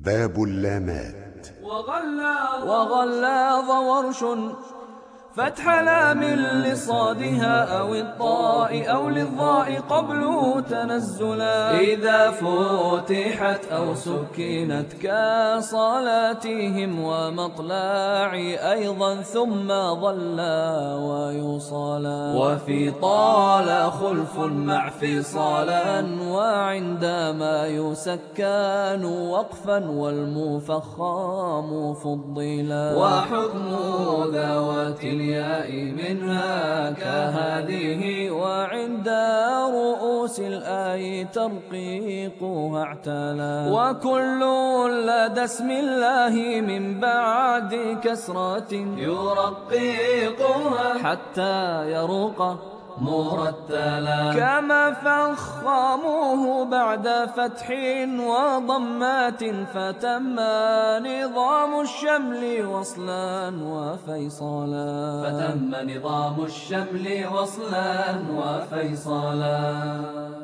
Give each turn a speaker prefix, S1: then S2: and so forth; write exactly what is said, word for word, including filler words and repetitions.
S1: باب اللامات.
S2: وغلاظ ورش فتح لام لصادها أو الطاء أو للضاء قبل تنزلا، إذا فتحت أو سكنت كصلاتهم ومطلع أيضا ثم ظلا ويصلا، وفي طال خلف مع فصالا وعندما يسكن وقفا والمفخم فضلا، وحكم ذوات الياء منها كهذه وعند رؤوس الآي ترقيقها اعتلا، وكل لدى اسم الله من بعد كسرة يرقيقها حتى يروق مرتلا، كما فخموه بعد فتح وضمات فتم نظام الشمل وصلا وفيصلا، فتم نظام الشمل وصلا وفيصلا.